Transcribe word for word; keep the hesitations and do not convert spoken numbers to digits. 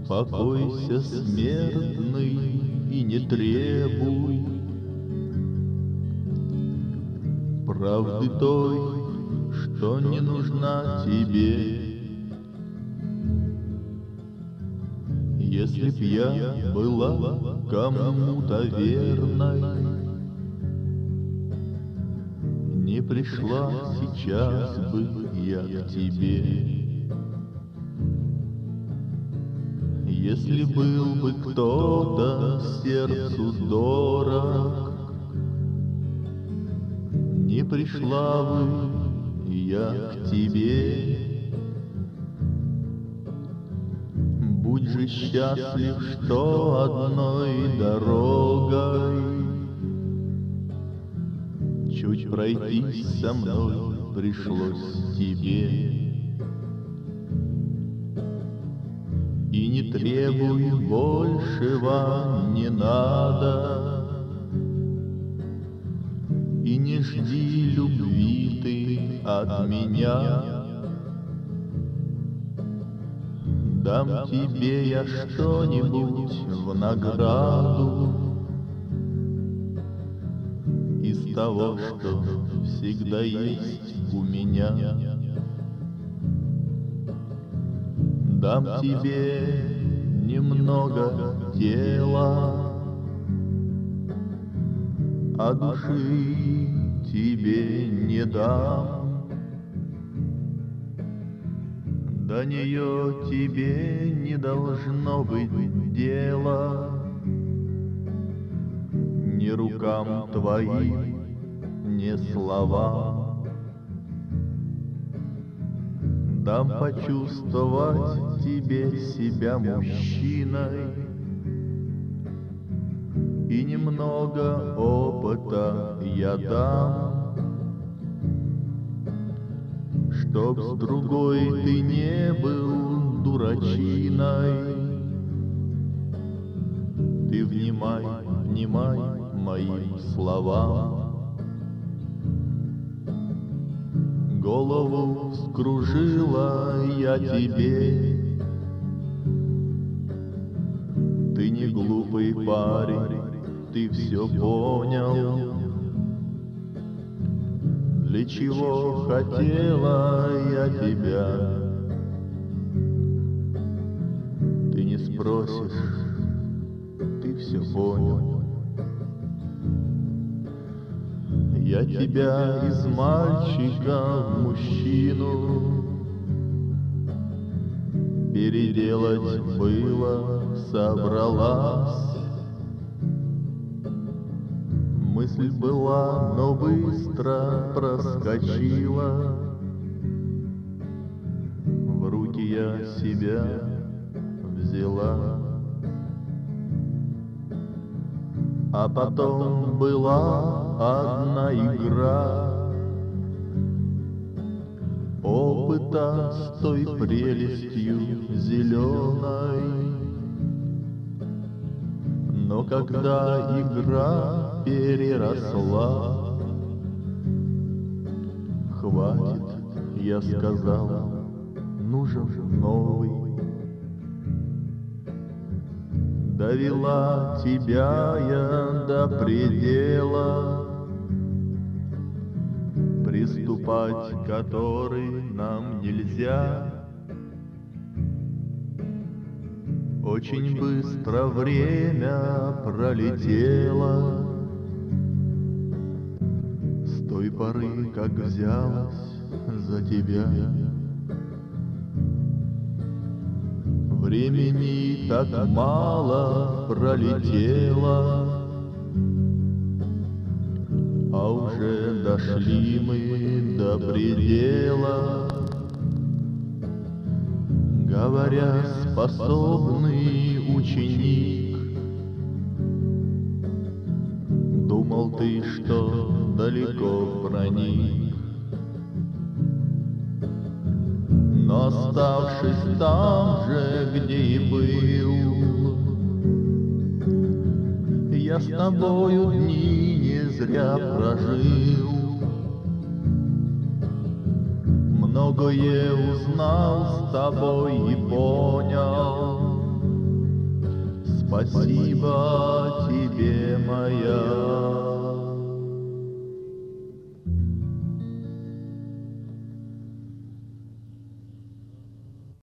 Успокойся, смертный, и не требуй правды той, что не нужна тебе. Если б я была кому-то верной, не пришла сейчас бы я к тебе. Если был бы кто-то сердцу дорог, не пришла бы я к тебе. Будь же счастлив, что одной дорогой чуть пройтись со мной пришлось тебе. И не требуй большего, не надо, и не жди любви ты от меня. Дам тебе я что-нибудь в награду из того, что всегда есть у меня. Дам тебе немного тела, а души тебе не дам. До нее тебе не должно быть дела, ни рукам твоим, ни словам. Дам почувствовать тебе себя мужчиной и немного опыта я дам, чтоб с другой ты не был дурачиной. Ты внимай, внимай моим словам. Голову вскружила я тебе, ты не глупый парень, ты все понял. Для чего хотела я тебя, ты не спросишь, ты все понял. Я тебя из мальчика в мужчину переделать было собралась. Мысль была, но быстро проскочила. В руки я себя взяла. А потом была одна игра, опыта с той прелестью зеленой. Но когда игра переросла, хватит, я сказала, нужен новый. Довела тебя я до предела, приступать к которой нам нельзя. Очень быстро время пролетело с той поры, как взялась за тебя. Времени так мало пролетело, а уже дошли мы до предела. Говоря, способный ученик, думал ты, что далеко проник. Но оставшись там же, где и был, я с тобою дни не зря прожил. Многое узнал с тобой и понял, Спасибо тебе, моя